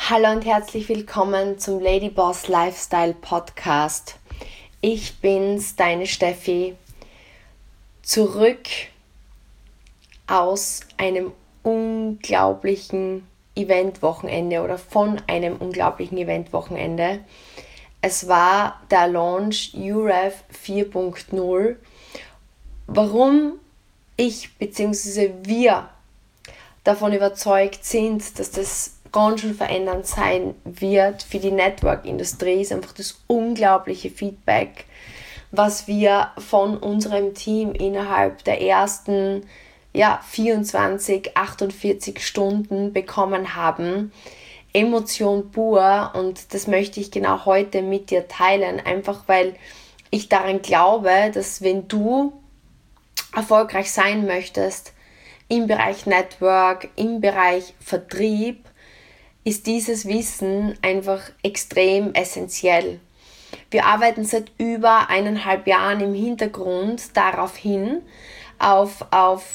Hallo und herzlich willkommen zum Ladyboss Lifestyle Podcast. Ich bin's, deine Steffi, zurück aus einem unglaublichen Eventwochenende oder von einem unglaublichen Eventwochenende. Es war der Launch UREV 4.0. Warum ich bzw. wir davon überzeugt sind, dass das ganz schön verändernd sein wird für die Network-Industrie, ist einfach das unglaubliche Feedback, was wir von unserem Team innerhalb der ersten 24, 48 Stunden bekommen haben. Emotion pur, und das möchte ich genau heute mit dir teilen, einfach weil ich daran glaube, dass wenn du erfolgreich sein möchtest im Bereich Network, im Bereich Vertrieb, ist dieses Wissen einfach extrem essentiell. Wir arbeiten seit über 1,5 Jahren im Hintergrund darauf hin, auf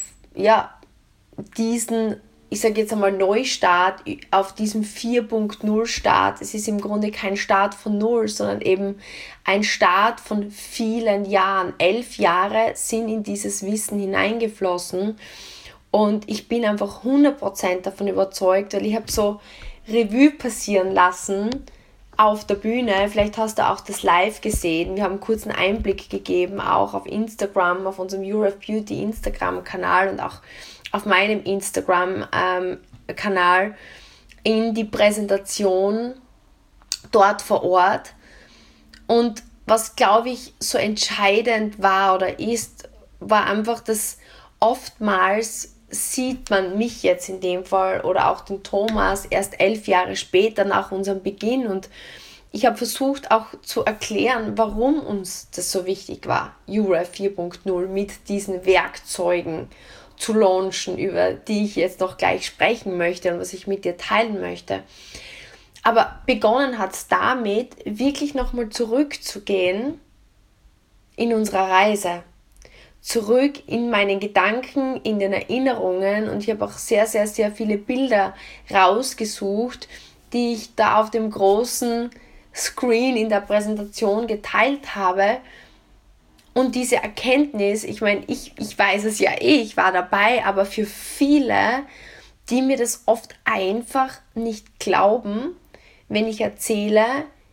diesen, ich sage jetzt einmal Neustart, auf diesem 4.0 Start. Es ist im Grunde kein Start von Null, sondern eben ein Start von vielen Jahren. 11 Jahre sind in dieses Wissen hineingeflossen und ich bin einfach 100% davon überzeugt, weil ich habe so Revue passieren lassen auf der Bühne. Vielleicht hast du auch das live gesehen. Wir haben einen kurzen Einblick gegeben, auch auf Instagram, auf unserem UREV Beauty Instagram-Kanal und auch auf meinem Instagram-Kanal in die Präsentation dort vor Ort. Und was, glaube ich, so entscheidend war oder ist, war einfach, dass oftmals sieht man mich jetzt in dem Fall oder auch den Thomas erst 11 Jahre später nach unserem Beginn, und ich habe versucht auch zu erklären, warum uns das so wichtig war, UREV 4.0 mit diesen Werkzeugen zu launchen, über die ich jetzt noch gleich sprechen möchte und was ich mit dir teilen möchte. Aber begonnen hat es damit, wirklich nochmal zurückzugehen in unserer Reise. Zurück in meinen Gedanken, in den Erinnerungen, und ich habe auch sehr, sehr, sehr viele Bilder rausgesucht, die ich da auf dem großen Screen in der Präsentation geteilt habe. Und diese Erkenntnis, ich meine, ich weiß es ja ich war dabei, aber für viele, die mir das oft einfach nicht glauben, wenn ich erzähle,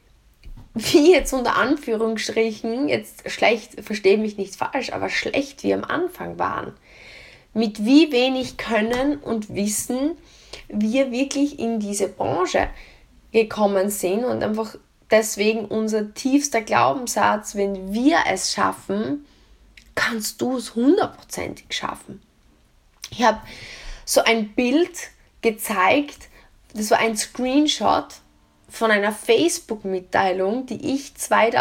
wie jetzt unter Anführungsstrichen, jetzt schlecht, verstehe mich nicht falsch, aber schlecht wir am Anfang waren. Mit wie wenig Können und Wissen wir wirklich in diese Branche gekommen sind, und einfach deswegen unser tiefster Glaubenssatz: wenn wir es schaffen, kannst du es 100%ig schaffen. Ich habe so ein Bild gezeigt, das war ein Screenshot von einer Facebook-Mitteilung, die ich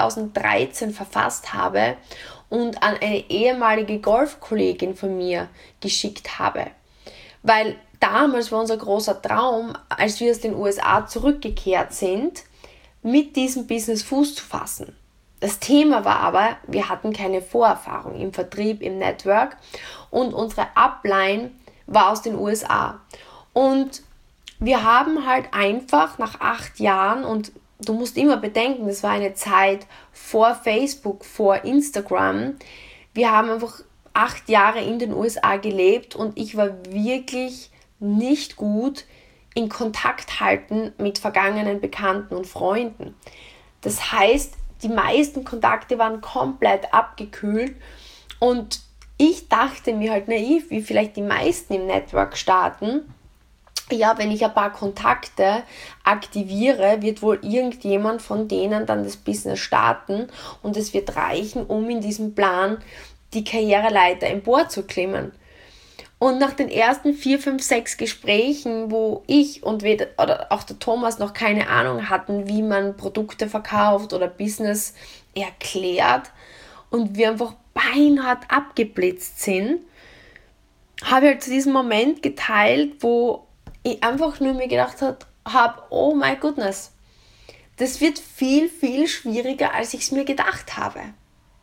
2013 verfasst habe und an eine ehemalige Golfkollegin von mir geschickt habe. Weil damals war unser großer Traum, als wir aus den USA zurückgekehrt sind, mit diesem Business Fuß zu fassen. Das Thema war aber, wir hatten keine Vorerfahrung im Vertrieb, im Network, und unsere Upline war aus den USA. Und wir haben halt einfach nach 8 Jahren, und du musst immer bedenken, das war eine Zeit vor Facebook, vor Instagram, wir haben einfach 8 Jahre in den USA gelebt, und ich war wirklich nicht gut in Kontakt halten mit vergangenen Bekannten und Freunden. Das heißt, die meisten Kontakte waren komplett abgekühlt, und ich dachte mir halt naiv, wie vielleicht die meisten im Network starten, ja, wenn ich ein paar Kontakte aktiviere, wird wohl irgendjemand von denen dann das Business starten, und es wird reichen, um in diesem Plan die Karriereleiter emporzuklimmen. Und nach den ersten 4, 5, 6 Gesprächen, wo ich und oder auch der Thomas noch keine Ahnung hatten, wie man Produkte verkauft oder Business erklärt, und wir einfach beinhart abgeblitzt sind, habe ich halt zu diesem Moment geteilt, wo ich einfach nur mir gedacht habe, oh my goodness, das wird viel, viel schwieriger, als ich es mir gedacht habe.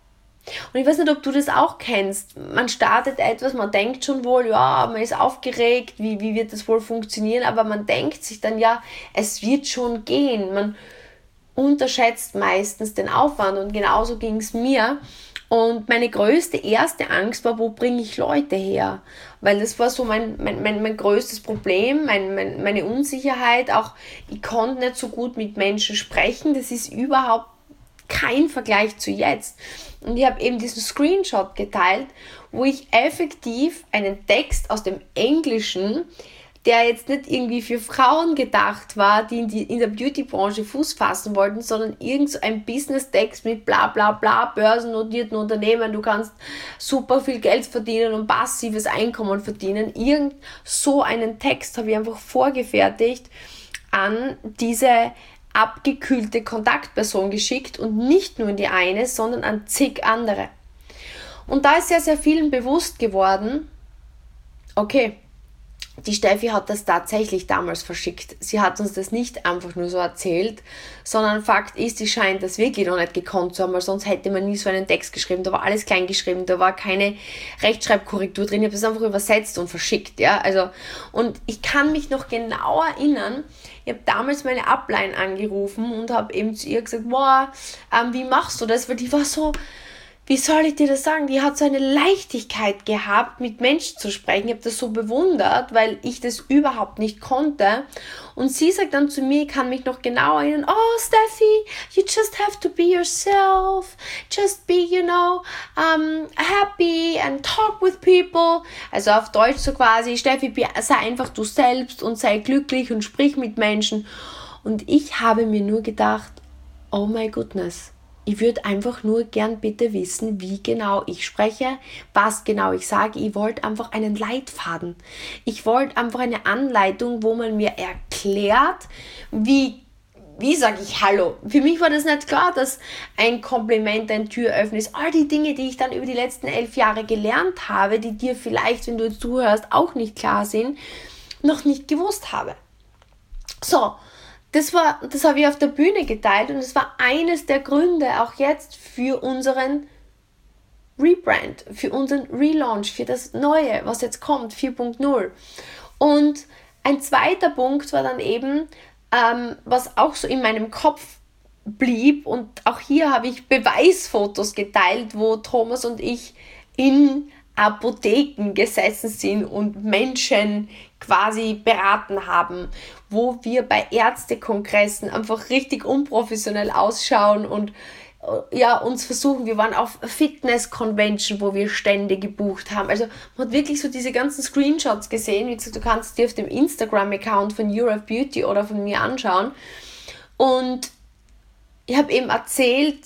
Und ich weiß nicht, ob du das auch kennst. Man startet etwas, man denkt schon wohl, ja, man ist aufgeregt, wie wird das wohl funktionieren, aber man denkt sich dann, ja, es wird schon gehen. Man unterschätzt meistens den Aufwand und genauso ging es mir. Und meine größte erste Angst war, wo bringe ich Leute her? Weil das war so mein größtes Problem, meine Unsicherheit. Auch ich konnte nicht so gut mit Menschen sprechen. Das ist überhaupt kein Vergleich zu jetzt. Und ich habe eben diesen Screenshot geteilt, wo ich effektiv einen Text aus dem Englischen, der jetzt nicht irgendwie für Frauen gedacht war, die in der Beauty-Branche Fuß fassen wollten, sondern irgend so ein Business-Text mit bla bla bla, börsennotierten Unternehmen, du kannst super viel Geld verdienen und passives Einkommen verdienen. Irgend so einen Text habe ich einfach vorgefertigt an diese abgekühlte Kontaktperson geschickt und nicht nur in die eine, sondern an zig andere. Und da ist sehr, sehr vielen bewusst geworden, okay, die Steffi hat das tatsächlich damals verschickt. Sie hat uns das nicht einfach nur so erzählt, sondern Fakt ist, sie scheint das wirklich noch nicht gekonnt zu haben, weil sonst hätte man nie so einen Text geschrieben. Da war alles klein geschrieben, da war keine Rechtschreibkorrektur drin. Ich habe das einfach übersetzt und verschickt. Ja? Also, und ich kann mich noch genau erinnern, ich habe damals meine Upline angerufen und habe eben zu ihr gesagt, wow, wie machst du das? Weil die war so, wie soll ich dir das sagen? Die hat so eine Leichtigkeit gehabt, mit Menschen zu sprechen. Ich habe das so bewundert, weil ich das überhaupt nicht konnte. Und sie sagt dann zu mir, ich kann mich noch genau erinnern, oh Steffi, you just have to be yourself. Just be, happy and talk with people. Also auf Deutsch so quasi, Steffi, sei einfach du selbst und sei glücklich und sprich mit Menschen. Und ich habe mir nur gedacht, oh my goodness. Ich würde einfach nur gern bitte wissen, wie genau ich spreche, was genau ich sage. Ich wollte einfach einen Leitfaden. Ich wollte einfach eine Anleitung, wo man mir erklärt, wie sage ich Hallo. Für mich war das nicht klar, dass ein Kompliment ein Türöffner ist. All die Dinge, die ich dann über die letzten 11 Jahre gelernt habe, die dir vielleicht, wenn du jetzt zuhörst, auch nicht klar sind, noch nicht gewusst habe. So. Das habe ich auf der Bühne geteilt und das war eines der Gründe auch jetzt für unseren Rebrand, für unseren Relaunch, für das Neue, was jetzt kommt, 4.0. Und ein zweiter Punkt war dann eben, was auch so in meinem Kopf blieb, und auch hier habe ich Beweisfotos geteilt, wo Thomas und ich in Apotheken gesessen sind und Menschen quasi beraten haben, wo wir bei Ärztekongressen einfach richtig unprofessionell ausschauen und ja, uns versuchen, wir waren auf Fitness-Convention, wo wir Stände gebucht haben. Also man hat wirklich so diese ganzen Screenshots gesehen. Wie gesagt, du kannst dir auf dem Instagram-Account von Europe Beauty oder von mir anschauen. Und ich habe eben erzählt,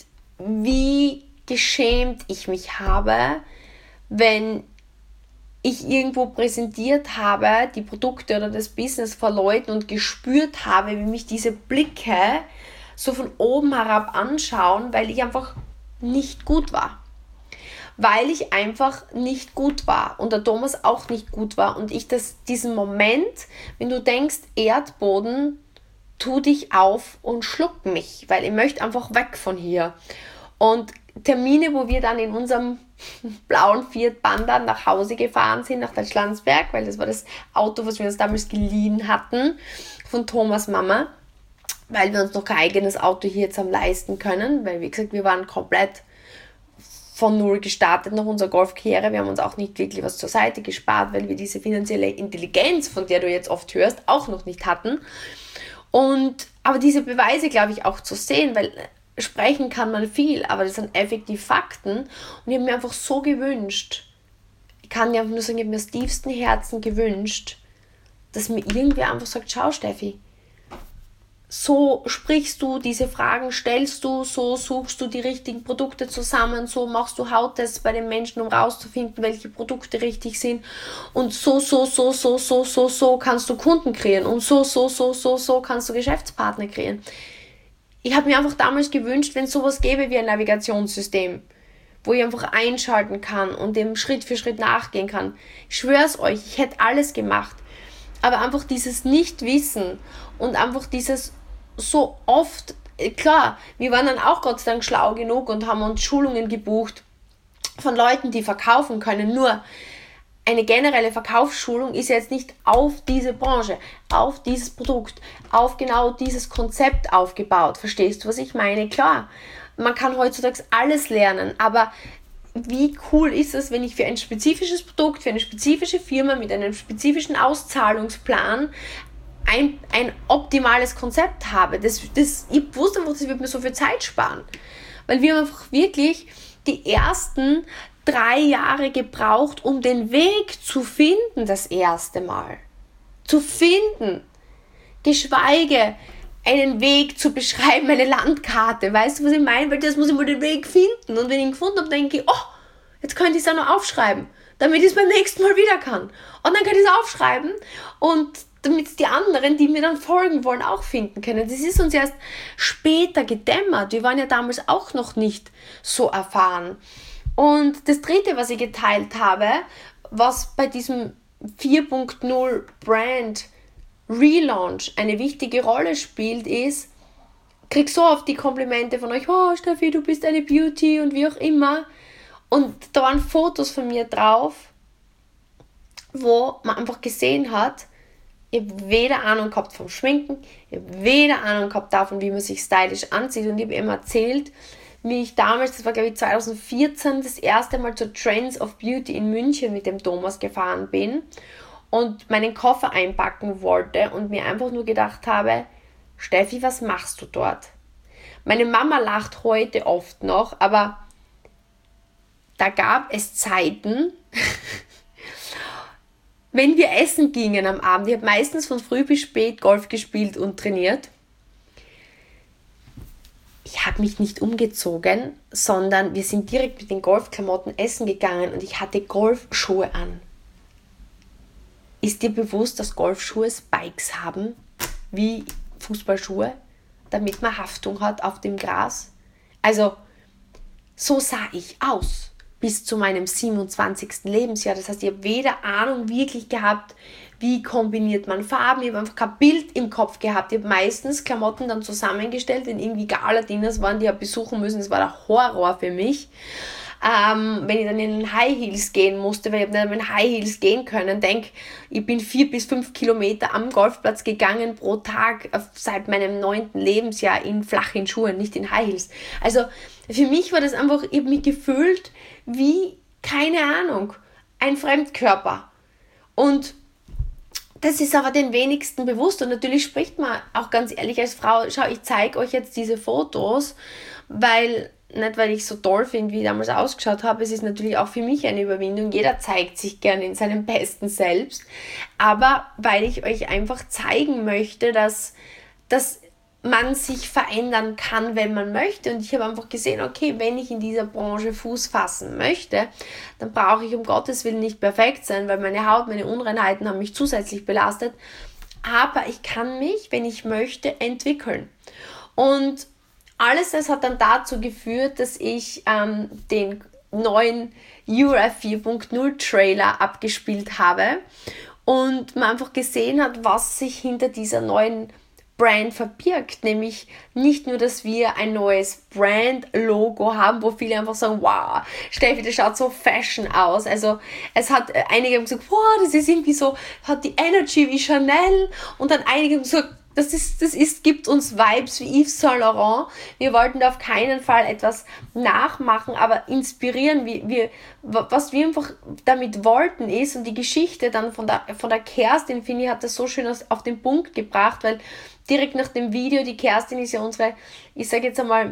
wie geschämt ich mich habe, wenn ich irgendwo präsentiert habe, die Produkte oder das Business vor Leuten und gespürt habe, wie mich diese Blicke so von oben herab anschauen, weil ich einfach nicht gut war. Weil ich einfach nicht gut war und der Thomas auch nicht gut war und ich diesen Moment, wenn du denkst, Erdboden, tu dich auf und schluck mich, weil ich möchte einfach weg von hier. Und Termine, wo wir dann in unserem blauen Fiat Panda nach Hause gefahren sind, nach Deutschlandsberg, weil das war das Auto, was wir uns damals geliehen hatten von Thomas Mama, weil wir uns noch kein eigenes Auto hier jetzt haben leisten können, weil wie gesagt, wir waren komplett von null gestartet nach unserer Golfkarriere. Wir haben uns auch nicht wirklich was zur Seite gespart, weil wir diese finanzielle Intelligenz, von der du jetzt oft hörst, auch noch nicht hatten. Aber diese Beweise, glaube ich, auch zu sehen, weil sprechen kann man viel, aber das sind effektiv Fakten. Und ich habe mir einfach so gewünscht, ich kann dir einfach nur sagen, ich habe mir aus tiefstem Herzen gewünscht, dass mir irgendwer einfach sagt, schau Steffi, so sprichst du, diese Fragen stellst du, so suchst du die richtigen Produkte zusammen, so machst du Hauttests bei den Menschen, um rauszufinden, welche Produkte richtig sind, und so kannst du Kunden kreieren und so kannst du Geschäftspartner kreieren. Ich habe mir einfach damals gewünscht, wenn es sowas gäbe wie ein Navigationssystem, wo ich einfach einschalten kann und dem Schritt für Schritt nachgehen kann. Ich schwöre es euch, ich hätte alles gemacht. Aber einfach dieses Nichtwissen und einfach dieses so oft, klar, wir waren dann auch Gott sei Dank schlau genug und haben uns Schulungen gebucht, von Leuten, die verkaufen können. Nur eine generelle Verkaufsschulung ist jetzt nicht auf diese Branche, auf dieses Produkt, auf genau dieses Konzept aufgebaut. Verstehst du, was ich meine? Klar, man kann heutzutage alles lernen, aber wie cool ist es, wenn ich für ein spezifisches Produkt, für eine spezifische Firma mit einem spezifischen Auszahlungsplan ein optimales Konzept habe. Ich wusste einfach, das wird mir so viel Zeit sparen. Weil wir haben einfach wirklich die ersten 3 Jahre gebraucht, um den Weg zu finden, das erste Mal. Zu finden. Geschweige einen Weg zu beschreiben, eine Landkarte. Weißt du, was ich meine? Weil das muss ich mal den Weg finden. Und wenn ich ihn gefunden habe, denke ich, oh, jetzt könnte ich es auch noch aufschreiben, damit ich es beim nächsten Mal wieder kann. Und dann kann ich es aufschreiben und damit die anderen, die mir dann folgen wollen, auch finden können. Das ist uns erst später gedämmert. Wir waren ja damals auch noch nicht so erfahren. Und das dritte, was ich geteilt habe, was bei diesem 4.0 Brand Relaunch eine wichtige Rolle spielt, ist, krieg so oft die Komplimente von euch, oh Steffi, du bist eine Beauty und wie auch immer. Und da waren Fotos von mir drauf, wo man einfach gesehen hat, ich habe weder Ahnung gehabt vom Schminken, ich habe weder Ahnung gehabt davon, wie man sich stylisch anzieht. Und ich habe ihm erzählt, wie ich damals, das war glaube ich 2014, das erste Mal zur Trends of Beauty in München mit dem Thomas gefahren bin und meinen Koffer einpacken wollte und mir einfach nur gedacht habe, Steffi, was machst du dort? Meine Mama lacht heute oft noch, aber da gab es Zeiten, wenn wir essen gingen am Abend, ich habe meistens von früh bis spät Golf gespielt und trainiert, ich habe mich nicht umgezogen, sondern wir sind direkt mit den Golfklamotten essen gegangen und ich hatte Golfschuhe an. Ist dir bewusst, dass Golfschuhe Spikes haben, wie Fußballschuhe, damit man Haftung hat auf dem Gras? Also, so sah ich aus bis zu meinem 27. Lebensjahr. Das heißt, ich habe weder Ahnung wirklich gehabt, wie kombiniert man Farben. Ich habe einfach kein Bild im Kopf gehabt. Ich habe meistens Klamotten dann zusammengestellt, wenn irgendwie Gala-Dinners waren, die ich besuchen müssen. Das war der Horror für mich. Wenn ich dann in den High Heels gehen musste, weil ich nicht mit High Heels gehen können. Ich bin 4 bis 5 Kilometer am Golfplatz gegangen pro Tag seit meinem 9. Lebensjahr in flachen Schuhen, nicht in High Heels. Also für mich war das einfach, ich habe mich gefühlt wie, keine Ahnung, ein Fremdkörper. Und das ist aber den wenigsten bewusst. Und natürlich spricht man auch ganz ehrlich als Frau, schau, ich zeige euch jetzt diese Fotos, nicht weil ich so toll finde, wie ich damals ausgeschaut habe, es ist natürlich auch für mich eine Überwindung, jeder zeigt sich gerne in seinem besten Selbst, aber weil ich euch einfach zeigen möchte, dass man sich verändern kann, wenn man möchte. Und ich habe einfach gesehen, okay, wenn ich in dieser Branche Fuß fassen möchte, dann brauche ich um Gottes Willen nicht perfekt sein, weil meine Haut, meine Unreinheiten haben mich zusätzlich belastet, aber ich kann mich, wenn ich möchte, entwickeln. Und alles das hat dann dazu geführt, dass ich den neuen URF 4.0 Trailer abgespielt habe und man einfach gesehen hat, was sich hinter dieser neuen Brand verbirgt. Nämlich nicht nur, dass wir ein neues Brand-Logo haben, wo viele einfach sagen, wow, Steffi, das schaut so fashion aus. Also es hat einige haben gesagt, wow, das ist irgendwie so, hat die Energy wie Chanel, und dann einige haben gesagt, gibt uns Vibes wie Yves Saint Laurent. Wir wollten da auf keinen Fall etwas nachmachen, aber inspirieren. Was wir einfach damit wollten ist, und die Geschichte dann von der Kerstin, finde ich, hat das so schön auf den Punkt gebracht, weil direkt nach dem Video, die Kerstin ist ja unsere, ich sage jetzt einmal,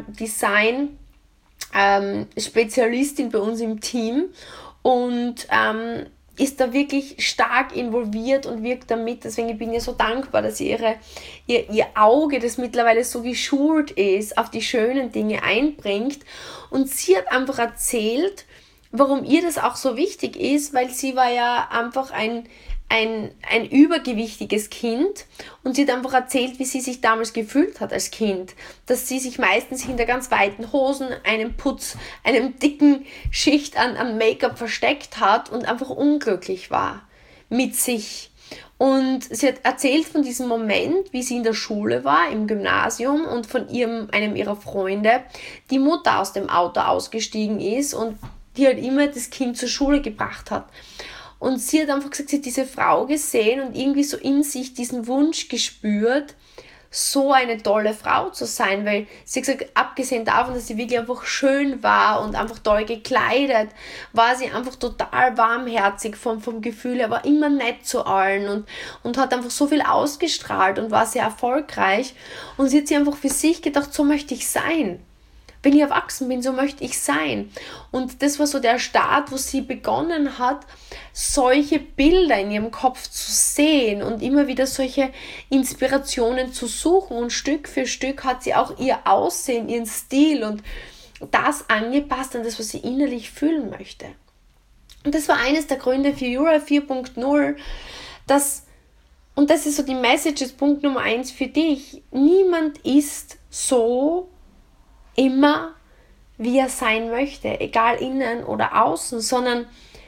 Design-Spezialistin bei uns im Team und ist da wirklich stark involviert und wirkt damit. Deswegen bin ich so dankbar, dass ihr Auge, das mittlerweile so geschult ist, auf die schönen Dinge einbringt. Und sie hat einfach erzählt, warum ihr das auch so wichtig ist, weil sie war ja einfach ein übergewichtiges Kind und sie hat einfach erzählt, wie sie sich damals gefühlt hat als Kind, dass sie sich meistens hinter ganz weiten Hosen, einem Putz, einem dicken Schicht an Make-up versteckt hat und einfach unglücklich war mit sich. Und sie hat erzählt von diesem Moment, wie sie in der Schule war, im Gymnasium, und von einem ihrer Freunde, die Mutter aus dem Auto ausgestiegen ist und die halt immer das Kind zur Schule gebracht hat. Und sie hat einfach gesagt, sie hat diese Frau gesehen und irgendwie so in sich diesen Wunsch gespürt, so eine tolle Frau zu sein, weil sie hat gesagt, abgesehen davon, dass sie wirklich einfach schön war und einfach toll gekleidet, war sie einfach total warmherzig vom Gefühl her, war immer nett zu allen und hat einfach so viel ausgestrahlt und war sehr erfolgreich. Und sie hat sich einfach für sich gedacht, so möchte ich sein. Wenn ich erwachsen bin, so möchte ich sein. Und das war so der Start, wo sie begonnen hat, solche Bilder in ihrem Kopf zu sehen und immer wieder solche Inspirationen zu suchen. Und Stück für Stück hat sie auch ihr Aussehen, ihren Stil und das angepasst an das, was sie innerlich fühlen möchte. Und das war eines der Gründe für Jura 4.0, und das ist so die Message, ist Punkt Nummer 1 für dich. Niemand ist so immer, wie er sein möchte, egal innen oder außen, sondern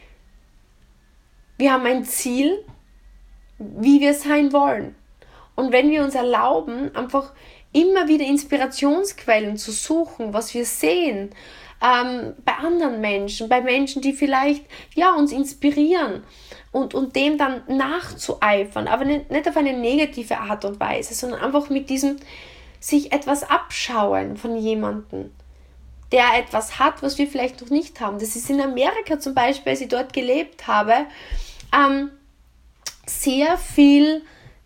wir haben ein Ziel, wie wir sein wollen. Und wenn wir uns erlauben, einfach immer wieder Inspirationsquellen zu suchen, was wir sehen, bei anderen Menschen, bei Menschen, die vielleicht uns inspirieren und dem dann nachzueifern, aber nicht auf eine negative Art und Weise, sondern einfach mit diesem sich etwas abschauen von jemandem, der etwas hat, was wir vielleicht noch nicht haben. Das ist in Amerika zum Beispiel, als ich dort gelebt habe, sehr viel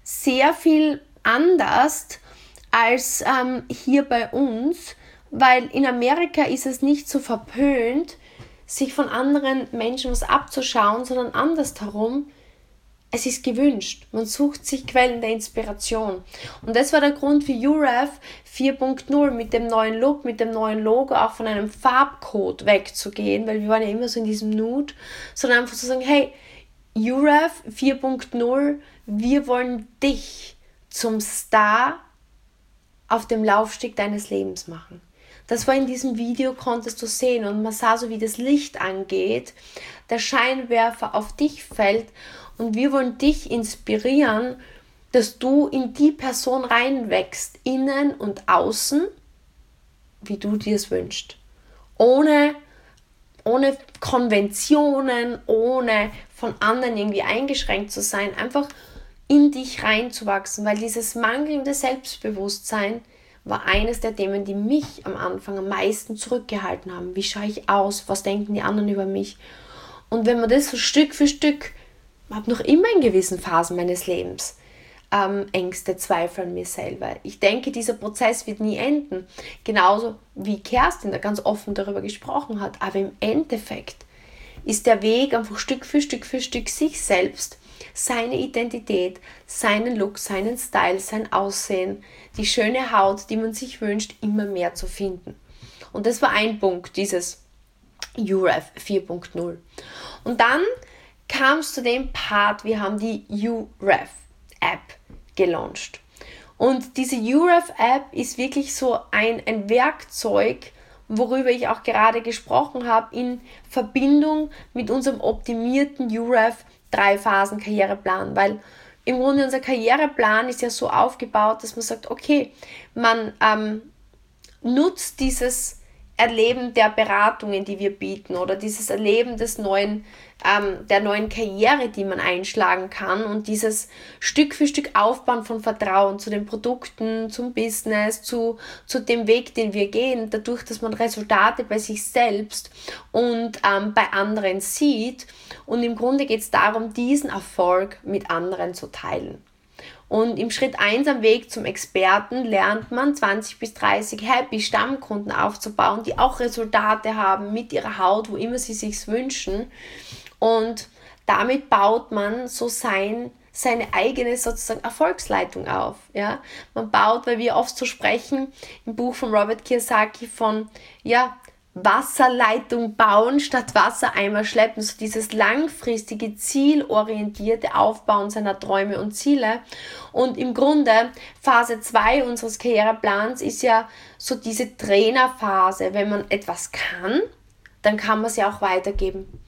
anders als hier bei uns, weil in Amerika ist es nicht so verpönt, sich von anderen Menschen was abzuschauen, sondern andersherum. Es ist gewünscht. Man sucht sich Quellen der Inspiration. Und das war der Grund für UREF 4.0 mit dem neuen Look, mit dem neuen Logo, auch von einem Farbcode wegzugehen, weil wir waren ja immer so in diesem Nude, sondern einfach zu sagen, hey, UREF 4.0, wir wollen dich zum Star auf dem Laufsteg deines Lebens machen. Das war in diesem Video, konntest du sehen, und man sah so, wie das Licht angeht, der Scheinwerfer auf dich fällt, und wir wollen dich inspirieren, dass du in die Person reinwächst, innen und außen, wie du dir es wünschst. Ohne Konventionen, ohne von anderen irgendwie eingeschränkt zu sein, einfach in dich reinzuwachsen, weil dieses mangelnde Selbstbewusstsein war eines der Themen, die mich am Anfang am meisten zurückgehalten haben. Wie schaue ich aus? Was denken die anderen über mich? Und wenn man das so Stück für Stück, ich habe noch immer in gewissen Phasen meines Lebens Ängste, Zweifel an mir selber. Ich denke, dieser Prozess wird nie enden. Genauso wie Kerstin da ganz offen darüber gesprochen hat. Aber im Endeffekt ist der Weg einfach Stück für Stück sich selbst, seine Identität, seinen Look, seinen Style, sein Aussehen, die schöne Haut, die man sich wünscht, immer mehr zu finden. Und das war ein Punkt, dieses UREF 4.0. Und dann kam es zu dem Part, wir haben die UREF App gelauncht. Und diese UREF App ist wirklich so ein Werkzeug, worüber ich auch gerade gesprochen habe, in Verbindung mit unserem optimierten UREF 3-Phasen-Karriereplan, weil im Grunde unser Karriereplan ist ja so aufgebaut, dass man sagt, okay, man nutzt dieses Erleben der Beratungen, die wir bieten, oder dieses Erleben des der neuen Karriere, die man einschlagen kann, und dieses Stück für Stück Aufbauen von Vertrauen zu den Produkten, zum Business, zu dem Weg, den wir gehen, dadurch, dass man Resultate bei sich selbst und bei anderen sieht. Und im Grunde geht es darum, diesen Erfolg mit anderen zu teilen. Und im Schritt 1 am Weg zum Experten lernt man 20 bis 30 happy Stammkunden aufzubauen, die auch Resultate haben mit ihrer Haut, wo immer sie sich wünschen. Und damit baut man so seine eigene sozusagen Erfolgsleitung auf. Ja? Man baut, weil wir oft so sprechen, im Buch von Robert Kiyosaki von Wasserleitung bauen statt Wassereimer schleppen, so dieses langfristige, zielorientierte Aufbauen seiner Träume und Ziele. Und im Grunde Phase 2 unseres Karriereplans ist ja so diese Trainerphase. Wenn man etwas kann, dann kann man es ja auch weitergeben.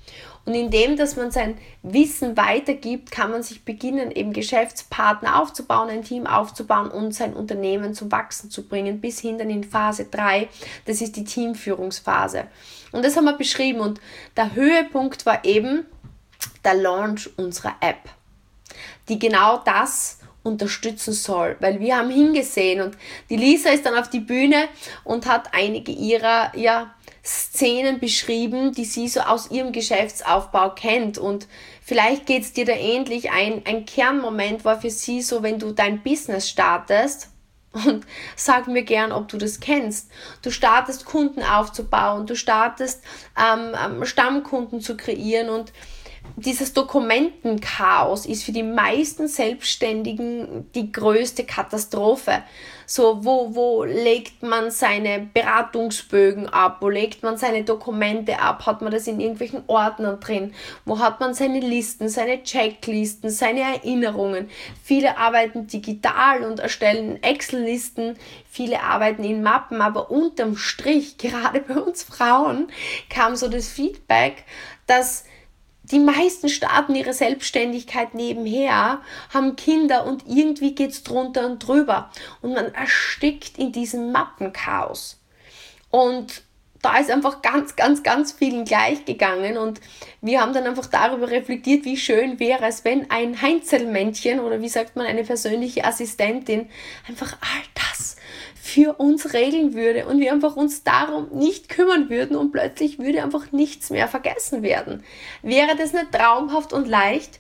Und indem, dass man sein Wissen weitergibt, kann man sich beginnen, eben Geschäftspartner aufzubauen, ein Team aufzubauen und sein Unternehmen zum Wachsen zu bringen, bis hin dann in Phase 3, das ist die Teamführungsphase. Und das haben wir beschrieben und der Höhepunkt war eben der Launch unserer App, die genau das unterstützen soll, weil wir haben hingesehen und die Lisa ist dann auf die Bühne und hat einige ihrer Szenen beschrieben, die sie so aus ihrem Geschäftsaufbau kennt und vielleicht geht es dir da ähnlich. Ein Kernmoment war für sie so, wenn du dein Business startest, und sag mir gern, ob du das kennst. Du startest Kunden aufzubauen, du startest Stammkunden zu kreieren und dieses Dokumentenchaos ist für die meisten Selbstständigen die größte Katastrophe. So, wo legt man seine Beratungsbögen ab? Wo legt man seine Dokumente ab? Hat man das in irgendwelchen Ordnern drin? Wo hat man seine Listen, seine Checklisten, seine Erinnerungen? Viele arbeiten digital und erstellen Excel-Listen. Viele arbeiten in Mappen, aber unterm Strich, gerade bei uns Frauen, kam so das Feedback, dass die meisten starten ihre Selbstständigkeit nebenher, haben Kinder und irgendwie geht's drunter und drüber. Und man erstickt in diesem Mappenchaos. Und da ist einfach ganz vielen gleich gegangen. Und wir haben dann einfach darüber reflektiert, wie schön wäre es, wenn ein Heinzelmännchen oder wie sagt man, eine persönliche Assistentin einfach all das für uns regeln würde und wir einfach uns darum nicht kümmern würden und plötzlich würde einfach nichts mehr vergessen werden. Wäre das nicht traumhaft und leicht?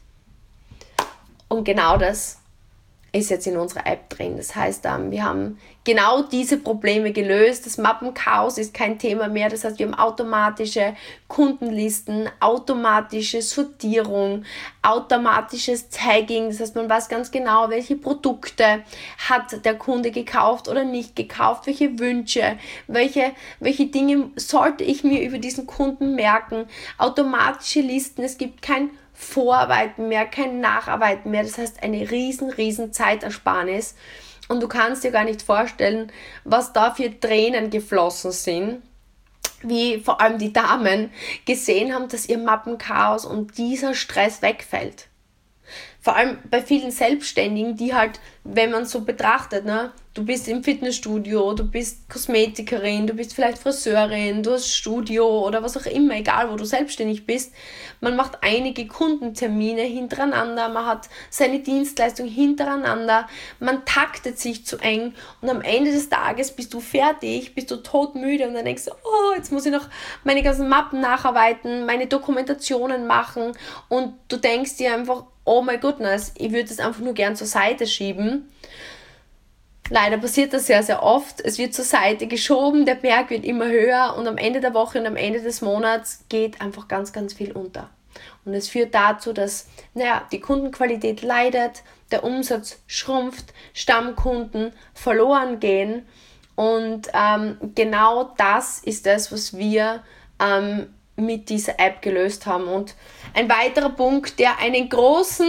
Und genau das ist jetzt in unserer App drin. Das heißt, wir haben genau diese Probleme gelöst. Das Mappenchaos ist kein Thema mehr. Das heißt, wir haben automatische Kundenlisten, automatische Sortierung, automatisches Tagging. Das heißt, man weiß ganz genau, welche Produkte hat der Kunde gekauft oder nicht gekauft, welche Wünsche, welche Dinge sollte ich mir über diesen Kunden merken. Automatische Listen. Es gibt kein Vorarbeiten mehr, kein Nacharbeiten mehr. Das heißt, eine riesen Zeitersparnis. Und du kannst dir gar nicht vorstellen, was da für Tränen geflossen sind, wie vor allem die Damen gesehen haben, dass ihr Mappenchaos und dieser Stress wegfällt. Vor allem bei vielen Selbstständigen, die halt, wenn man so betrachtet, ne, du bist im Fitnessstudio, du bist Kosmetikerin, du bist vielleicht Friseurin, du hast Studio oder was auch immer, egal wo du selbstständig bist. Man macht einige Kundentermine hintereinander, man hat seine Dienstleistung hintereinander, man taktet sich zu eng und am Ende des Tages bist du fertig, bist du todmüde und dann denkst du, oh, jetzt muss ich noch meine ganzen Mappen nacharbeiten, meine Dokumentationen machen und du denkst dir einfach, oh my goodness, ich würde das einfach nur gern zur Seite schieben. Leider passiert das sehr oft. Es wird zur Seite geschoben, der Berg wird immer höher und am Ende der Woche und am Ende des Monats geht einfach ganz viel unter. Und es führt dazu, dass die Kundenqualität leidet, der Umsatz schrumpft, Stammkunden verloren gehen und genau das ist das, was wir mit dieser App gelöst haben. Und ein weiterer Punkt, der einen großen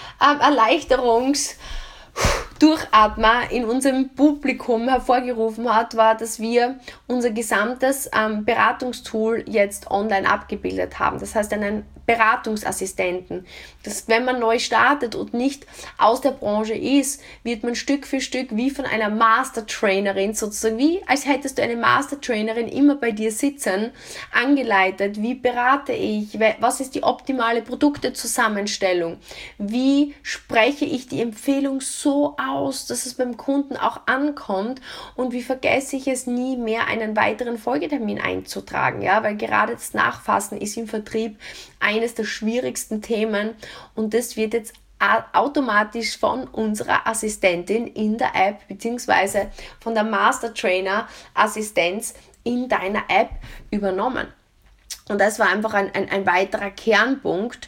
Durchatmer in unserem Publikum hervorgerufen hat, war, dass wir unser gesamtes Beratungstool jetzt online abgebildet haben. Das heißt, einen Beratungsassistenten. Dass, wenn man neu startet und nicht aus der Branche ist, wird man Stück für Stück wie von einer Mastertrainerin, sozusagen wie als hättest du eine Mastertrainerin immer bei dir sitzen, angeleitet. Wie berate ich? Was ist die optimale Produktezusammenstellung? Wie spreche ich die Empfehlung so aus, dass es beim Kunden auch ankommt? Und wie vergesse ich es nie mehr, einen weiteren Folgetermin einzutragen? Ja, weil gerade das Nachfassen ist im Vertrieb eines der schwierigsten Themen und das wird jetzt automatisch von unserer Assistentin in der App beziehungsweise von der Master Trainer Assistenz in deiner App übernommen. Und das war einfach ein weiterer Kernpunkt,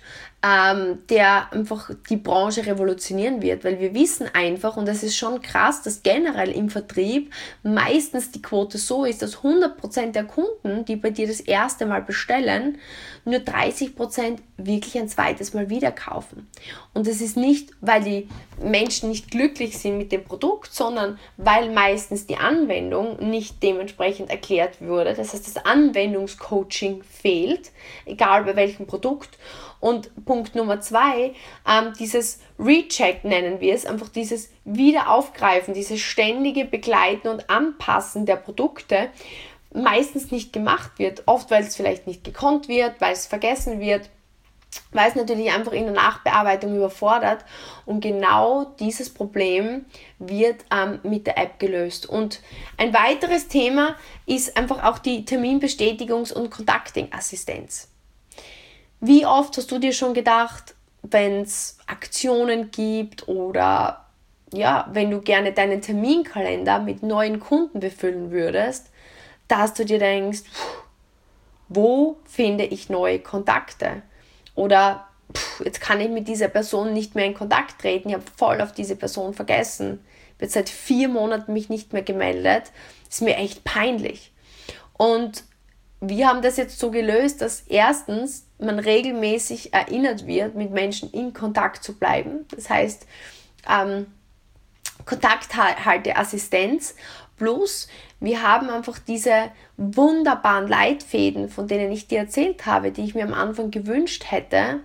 der einfach die Branche revolutionieren wird, weil wir wissen einfach, und das ist schon krass, dass generell im Vertrieb meistens die Quote so ist, dass 100% der Kunden, die bei dir das erste Mal bestellen, nur 30% wirklich ein zweites Mal wieder kaufen. Und das ist nicht, weil die Menschen nicht glücklich sind mit dem Produkt, sondern weil meistens die Anwendung nicht dementsprechend erklärt wurde. Das heißt, das Anwendungscoaching fehlt, egal bei welchem Produkt. Und Punkt Nummer 2, dieses Recheck nennen wir es, einfach dieses Wiederaufgreifen, dieses ständige Begleiten und Anpassen der Produkte meistens nicht gemacht wird. Oft, weil es vielleicht nicht gekonnt wird, weil es vergessen wird, weil es natürlich einfach in der Nachbearbeitung überfordert. Und genau dieses Problem wird mit der App gelöst. Und ein weiteres Thema ist einfach auch die Terminbestätigungs- und Contacting-Assistenz. Wie oft hast du dir schon gedacht, wenn es Aktionen gibt oder ja, wenn du gerne deinen Terminkalender mit neuen Kunden befüllen würdest, dass du dir denkst, wo finde ich neue Kontakte? Oder jetzt kann ich mit dieser Person nicht mehr in Kontakt treten, ich habe voll auf diese Person vergessen. Ich habe jetzt seit 4 Monaten mich nicht mehr gemeldet. Ist mir echt peinlich. Und wir haben das jetzt so gelöst, dass erstens man regelmäßig erinnert wird, mit Menschen in Kontakt zu bleiben. Das heißt, Kontakthalteassistenz plus wir haben einfach diese wunderbaren Leitfäden, von denen ich dir erzählt habe, die ich mir am Anfang gewünscht hätte,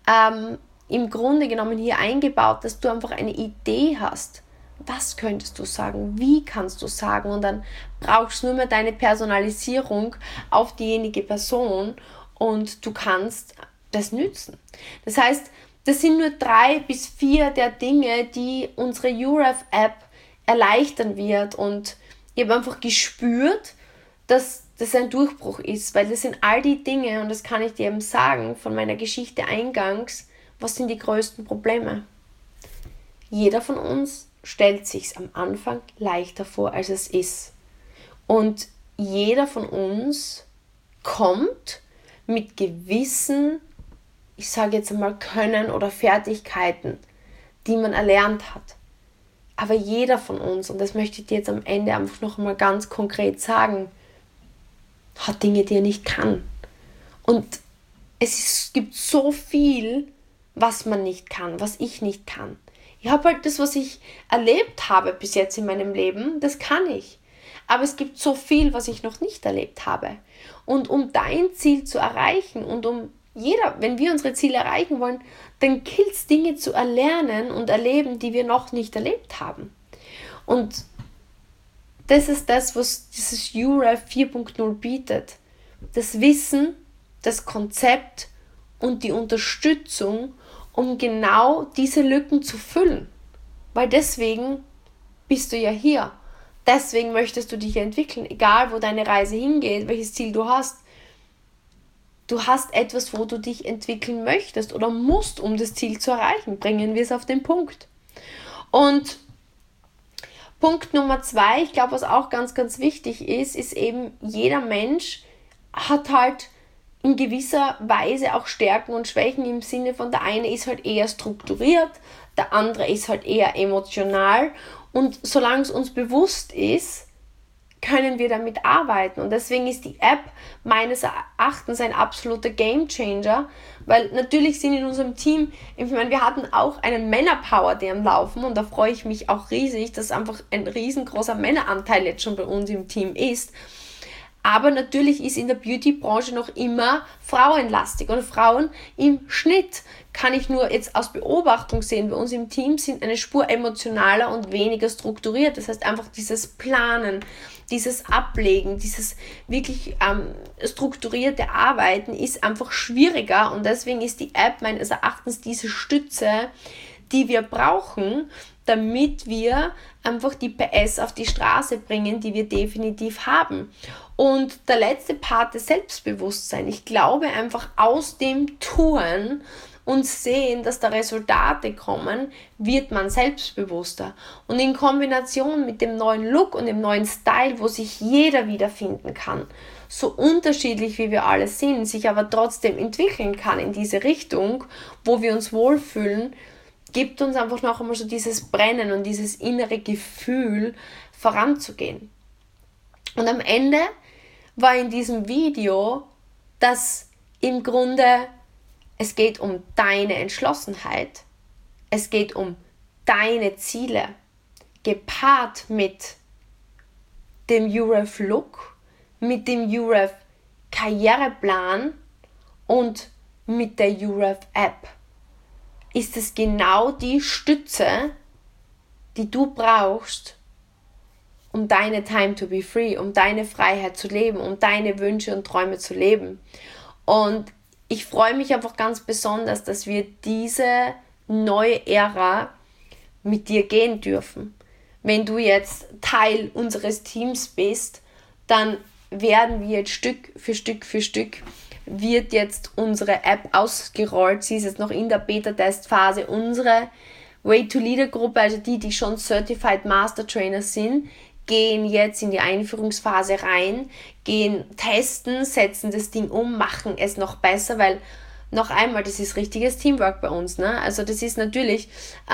im Grunde genommen hier eingebaut, dass du einfach eine Idee hast. Was könntest du sagen? Wie kannst du sagen? Und dann brauchst du nur mehr deine Personalisierung auf diejenige Person und du kannst das nützen. Das heißt, das sind nur 3 bis 4 der Dinge, die unsere YouRef-App erleichtern wird. Und ich habe einfach gespürt, dass das ein Durchbruch ist, weil das sind all die Dinge, und das kann ich dir eben sagen, von meiner Geschichte eingangs, was sind die größten Probleme? Jeder von uns stellt sich am Anfang leichter vor, als es ist. Und jeder von uns kommt mit gewissen, ich sage jetzt einmal Können oder Fertigkeiten, die man erlernt hat. Aber jeder von uns, und das möchte ich dir jetzt am Ende einfach noch einmal ganz konkret sagen, hat Dinge, die er nicht kann. Und es gibt so viel, was man nicht kann, was ich nicht kann. Ich habe halt das, was ich erlebt habe bis jetzt in meinem Leben, das kann ich. Aber es gibt so viel, was ich noch nicht erlebt habe. Und um dein Ziel zu erreichen und wenn wir unsere Ziele erreichen wollen, dann gilt es, Dinge zu erlernen und erleben, die wir noch nicht erlebt haben. Und das ist das, was dieses YouRef 4.0 bietet. Das Wissen, das Konzept und die Unterstützung, um genau diese Lücken zu füllen. Weil deswegen bist du ja hier. Deswegen möchtest du dich entwickeln, egal wo deine Reise hingeht, welches Ziel du hast. Du hast etwas, wo du dich entwickeln möchtest oder musst, um das Ziel zu erreichen. Bringen wir es auf den Punkt. Und Punkt Nummer 2, ich glaube, was auch ganz, ganz wichtig ist eben, jeder Mensch hat halt in gewisser Weise auch Stärken und Schwächen im Sinne von, der eine ist halt eher strukturiert, der andere ist halt eher emotional, und solange es uns bewusst ist, können wir damit arbeiten. Und deswegen ist die App meines Erachtens ein absoluter Gamechanger, weil natürlich sind in unserem Team, ich meine, wir hatten auch einen Männerpower Day am Laufen, und da freue ich mich auch riesig, dass einfach ein riesengroßer Männeranteil jetzt schon bei uns im Team ist. Aber natürlich ist in der Beauty-Branche noch immer frauenlastig, und Frauen im Schnitt, kann ich nur jetzt aus Beobachtung sehen, bei uns im Team sind eine Spur emotionaler und weniger strukturiert. Das heißt einfach dieses Planen, dieses Ablegen, dieses wirklich strukturierte Arbeiten ist einfach schwieriger, und deswegen ist die App meines Erachtens diese Stütze, die wir brauchen, damit wir einfach die PS auf die Straße bringen, die wir definitiv haben. Und der letzte Part, das Selbstbewusstsein. Ich glaube einfach, aus dem Tun und sehen, dass da Resultate kommen, wird man selbstbewusster. Und in Kombination mit dem neuen Look und dem neuen Style, wo sich jeder wiederfinden kann, so unterschiedlich wie wir alle sind, sich aber trotzdem entwickeln kann in diese Richtung, wo wir uns wohlfühlen, gibt uns einfach noch einmal so dieses Brennen und dieses innere Gefühl, voranzugehen. Und am Ende war in diesem Video, dass im Grunde es geht um deine Entschlossenheit, es geht um deine Ziele, gepaart mit dem UREF Look, mit dem UREF Karriereplan und mit der UREF App. Ist es genau die Stütze, die du brauchst, um deine Time to be free, um deine Freiheit zu leben, um deine Wünsche und Träume zu leben. Und ich freue mich einfach ganz besonders, dass wir diese neue Ära mit dir gehen dürfen. Wenn du jetzt Teil unseres Teams bist, dann werden wir jetzt Stück für Stück wird jetzt unsere App ausgerollt. Sie ist jetzt noch in der Beta-Test-Phase. Unsere Way-to-Leader-Gruppe, also die schon Certified Master Trainer sind, gehen jetzt in die Einführungsphase rein, gehen testen, setzen das Ding um, machen es noch besser, weil noch einmal, das ist richtiges Teamwork bei uns. Ne? Also das ist natürlich,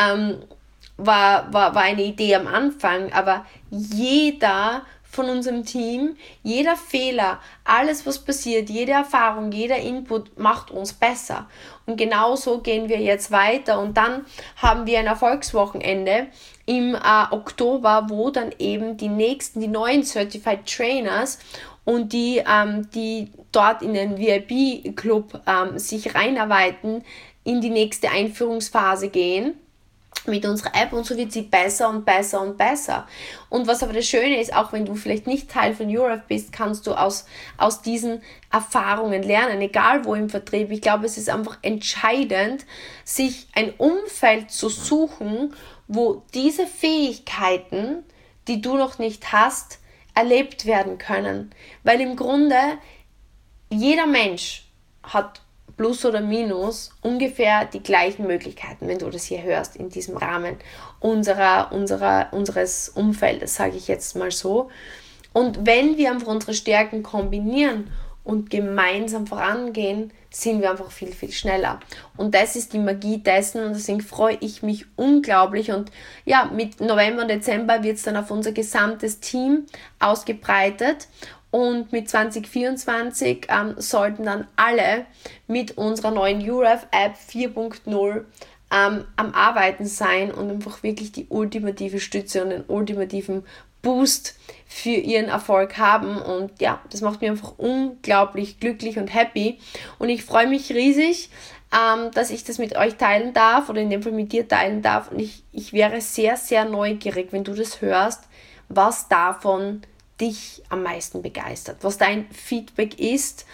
war eine Idee am Anfang, aber jeder von unserem Team, jeder Fehler, alles was passiert, jede Erfahrung, jeder Input macht uns besser. Und genauso gehen wir jetzt weiter und dann haben wir ein Erfolgswochenende im Oktober, wo dann eben die neuen Certified Trainers und die dort in den VIP-Club sich reinarbeiten, in die nächste Einführungsphase gehen mit unserer App und so wird sie besser und besser und besser. Und was aber das Schöne ist, auch wenn du vielleicht nicht Teil von UREF bist, kannst du aus diesen Erfahrungen lernen, egal wo im Vertrieb. Ich glaube, es ist einfach entscheidend, sich ein Umfeld zu suchen, wo diese Fähigkeiten, die du noch nicht hast, erlebt werden können. Weil im Grunde jeder Mensch hat plus oder minus ungefähr die gleichen Möglichkeiten, wenn du das hier hörst, in diesem Rahmen unseres Umfeldes, sage ich jetzt mal so. Und wenn wir einfach unsere Stärken kombinieren und gemeinsam vorangehen, sind wir einfach viel, viel schneller. Und das ist die Magie dessen und deswegen freue ich mich unglaublich. Und ja, mit November und Dezember wird es dann auf unser gesamtes Team ausgebreitet. Und mit 2024 sollten dann alle mit unserer neuen UREF-App 4.0 am Arbeiten sein und einfach wirklich die ultimative Stütze und den ultimativen Boost für ihren Erfolg haben. Und ja, das macht mich einfach unglaublich glücklich und happy. Und ich freue mich riesig, dass ich das mit euch teilen darf oder in dem Fall mit dir teilen darf. Und ich wäre sehr, sehr neugierig, wenn du das hörst, was davon dich am meisten begeistert, was dein Feedback ist,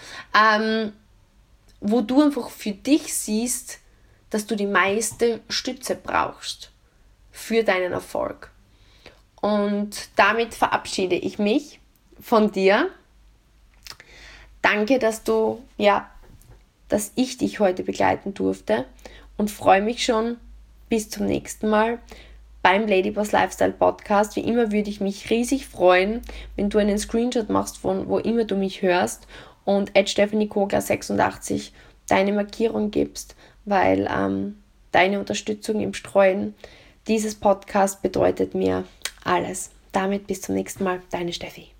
wo du einfach für dich siehst, dass du die meiste Stütze brauchst für deinen Erfolg. Und damit verabschiede ich mich von dir. Danke, dass ich dich heute begleiten durfte und freue mich schon bis zum nächsten Mal beim Ladyboss Lifestyle Podcast. Wie immer würde ich mich riesig freuen, wenn du einen Screenshot machst von wo immer du mich hörst und @stephaniekogler86 deine Markierung gibst, weil deine Unterstützung im Streuen dieses Podcasts bedeutet mir alles. Damit bis zum nächsten Mal, deine Steffi.